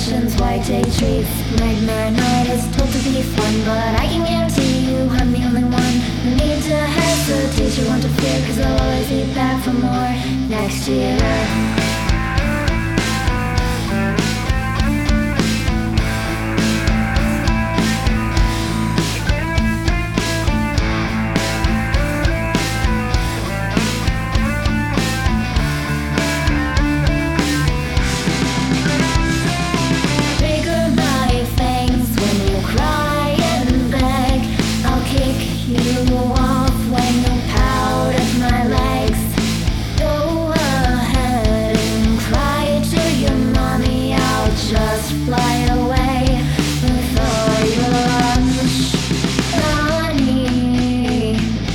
possessions, white day treats. Nightmare night is told to be fun, but I can guarantee you I'm the only one. No need to hesitate, you want to fear, cause I'll always be back for more next year. Fly away with all your lunch money.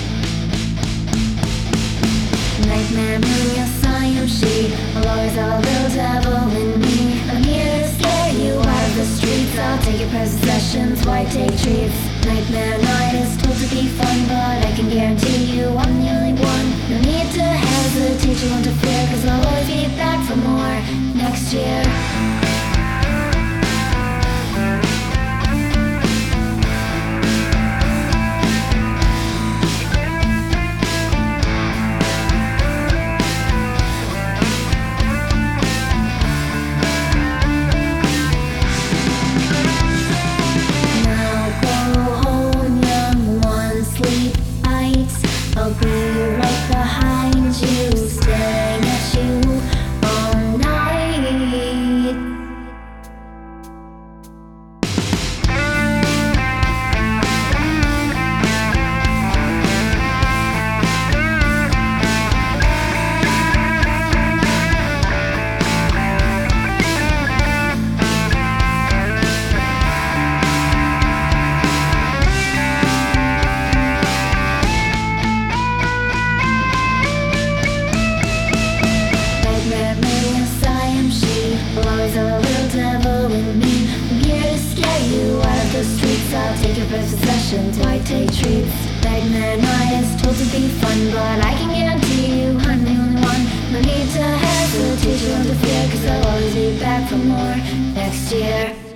Nightmare moon, yes I am she. I'll always have a little devil in me. I'm here to scare you out of the streets. I'll take your possessions, white day treats. Nightmare night is told to be fun, but I can guarantee you I'm the only one. No need to hesitate, you want to fear, cause I'll always be back for more next year. I'll be right behind you, staring at you all night. Always a little devil in me. I'm here to scare you out of the streets. I'll take your possessions, white day treats. Nightmare night is told to be fun, but I can guarantee you I'm the only one. No need to hesitate, you want to fear, cause I'll always be back for more next year.